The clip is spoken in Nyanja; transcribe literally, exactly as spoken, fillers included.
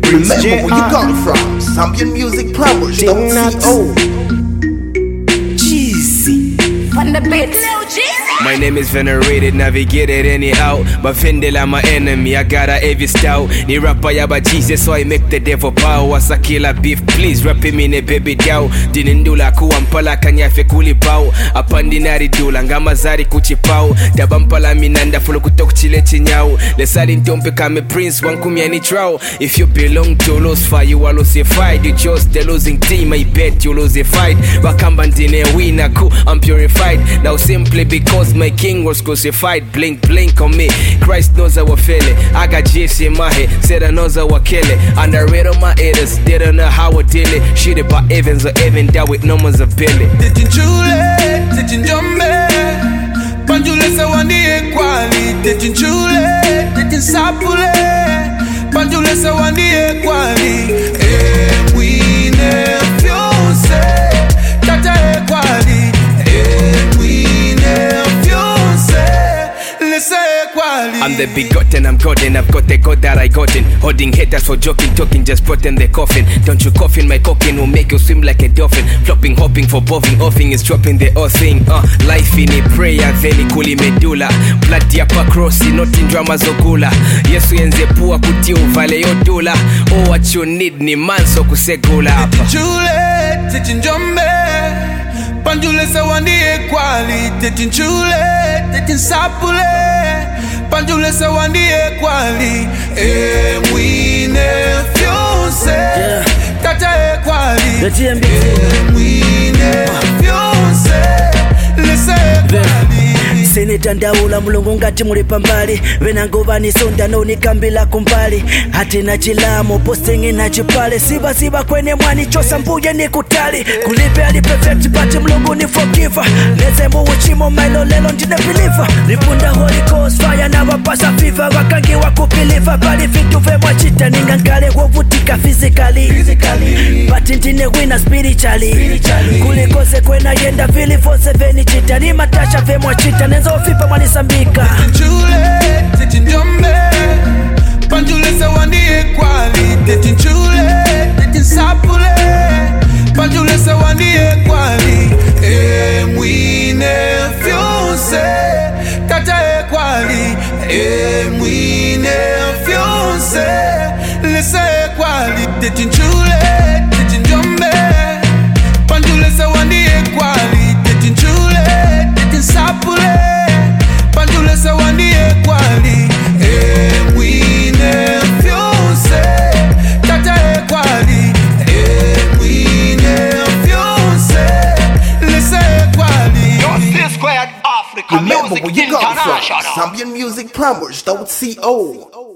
Remember where you come from. Zambian Music Plumbers, don't C O. Jeezy on the beat. My name is venerated, navigated anyhow. But Vendela my enemy, I got a heavy stout. Ni rapper yaba Jesus, so I make the devil bow. Was a killer beef, please rap him in a baby dow. Dinindula kuwampala kanyafe kuli bow. Apandinari dula, ngamazari kuchipau. Tabampala minanda fulo kutok chile chinyao. Lesali ntompe kame prince, wankumia ni trao. If you belong to lose fire, you will lose a fight. You chose the losing team, I bet you lose a fight. Wakamba ndine winner, cool, I'm purified. Now simply because my king was crucified. Blink, blink on me. Christ knows our feeling. I got J C in my head. Said I knows our killing. Underrated on my haters. They don't know how I deal it. Shit about Evans or Evan. That with numbers of Billy. Tetin chule, tetin jombe. Panjule sa wandi equali. Tetin chule, tetin sapule. Panjule sa wandi equali. Eh, we ne fiance. Tata equali. Eh, we ne I'm the begotten, I'm golden, I've got the God that I got in. Holding haters for joking, talking, just put in the coffin. Don't you coffin, my coffin will make you swim like a dolphin. Flopping, hopping, for bobbing, offing is dropping the whole thing. Uh, life in a prayer, veli kuli medulla. Blood diapa crossi, not in drama zogula. Yesu yenze pua kuti uvale yo dola. Oh, what you need ni manso kusegula hapa. Chule, tetin jombe. Panjule sa wandi equali. Tetin chule, tetin sapule. Panjule sa wandi equali. Eh, we ne fiance. Tata equali. Eh, we ne fiance. Lesa equali. Seneta ndaula mulungu ngati muli pambali. Venangova nisonda noni kambila kumbali. Hati na chilamo postingi na chipale. Siba siba kwenye mwani chosa mbuye ni kutali. Kulipe ali perfect pati mulungu ni forgiver. Leze mu uchimo mailo lelo ndine believer. Nipunda Holy Ghost fire na wapasa fever. Wakangi wakupiliva bali vitu ve mwachita. Ningangale wavutika physically. Pati ndine wina spiritually. Kulikose kwena yenda vili fose veni chita. Ni matasha ve mwachita. Nenzo fipa malisambika. Tetin chule, tetin jombe. Panjule sa wandi equali. Tetin chule, tetin sapule. Panjule sa wandi equali. Eh, mwine fiance. Tata equali. Eh, mwine fiance. Lesa equali. Tetin chule, tetin jombe. Panjule sa wandi equali. Tetin chule, tetin sapule. Panjule sa wandi equali. Eh, mwine fiance. Tata equali. Eh, mwine fiance. Lesa equali. You're C Squared Africa. Remember where you come from. Zambian Music Plumbers, don't C O.